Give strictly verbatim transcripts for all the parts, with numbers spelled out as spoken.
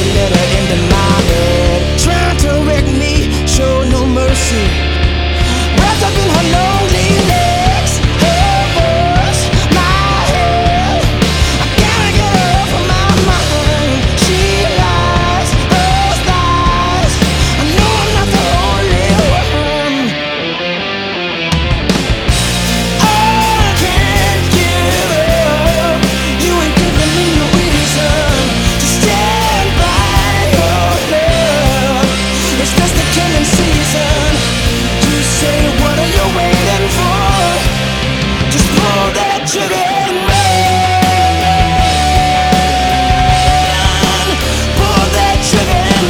let her into my bed. Trying to wreck me, show no mercy. Wrapped up in her lonely legs, her voice, my head. I gotta get her off of my mind. She lies, those lies. I know I'm not the only one. I can't give up. You ain't giving me no reason to stand by your love. It's just the killing season. You say, what are you waiting for? Just pull that trigger and run. Pull that trigger and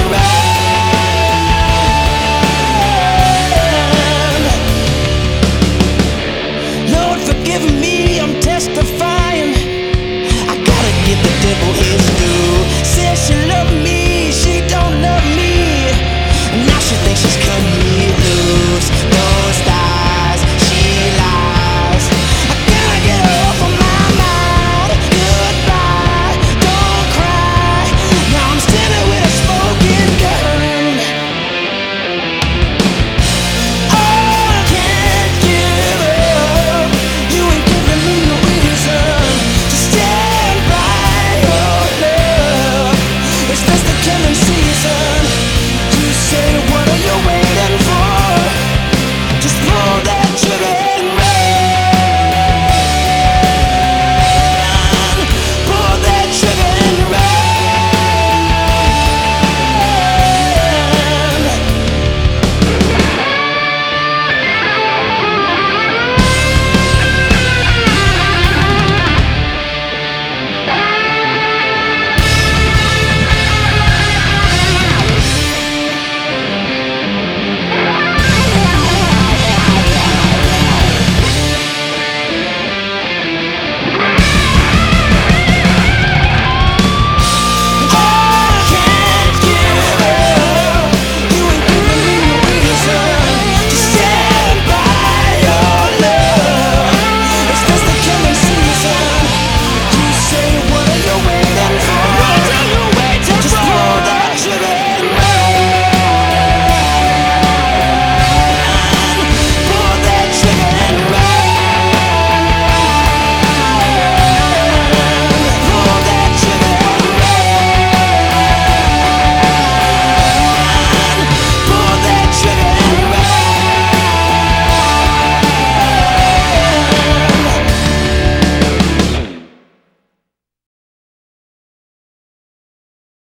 run. Lord, forgive me, I'm testifying. I gotta give the devil his due. Says she loved me, she don't love me. Now she thinks she's cutting me loose. Those lies, she lies. I gotta get her off of my mind. Goodbye, don't cry. Now I'm standing with a smoking gun. I can't give up. You ain't giving me no reason to stand by your love. It's just the killing season. You say, what are you waiting